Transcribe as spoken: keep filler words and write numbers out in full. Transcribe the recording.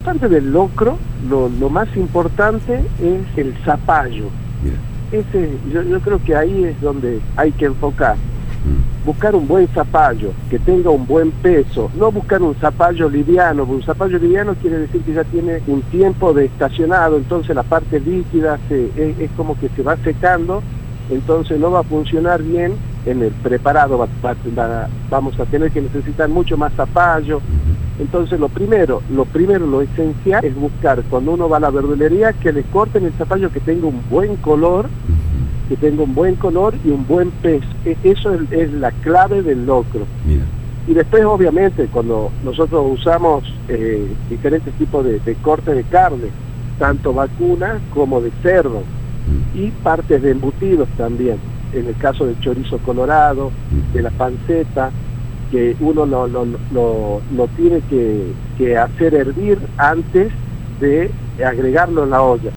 parte del locro, lo, lo más importante es el zapallo. Mira. Ese, yo, yo creo que ahí es donde hay que enfocar. Mm. Buscar un buen zapallo, que tenga un buen peso, no buscar un zapallo liviano, porque un zapallo liviano quiere decir que ya tiene un tiempo de estacionado, entonces la parte líquida se, es, es como que se va secando, entonces no va a funcionar bien en el preparado, va, va, va, vamos a tener que necesitar mucho más zapallo. Entonces lo primero, lo primero, lo esencial es buscar cuando uno va a la verdulería que le corten el zapallo que tenga un buen color, que tenga un buen color y un buen peso. Eso es, es la clave del locro. Mira. Y después obviamente cuando nosotros usamos eh, diferentes tipos de, de corte de carne, tanto vacuna como de cerdo, Mm. y partes de embutidos también, en el caso del chorizo colorado, Mm. de la panceta, que uno lo, lo, lo, lo tiene que, que hacer hervir antes de agregarlo en la olla.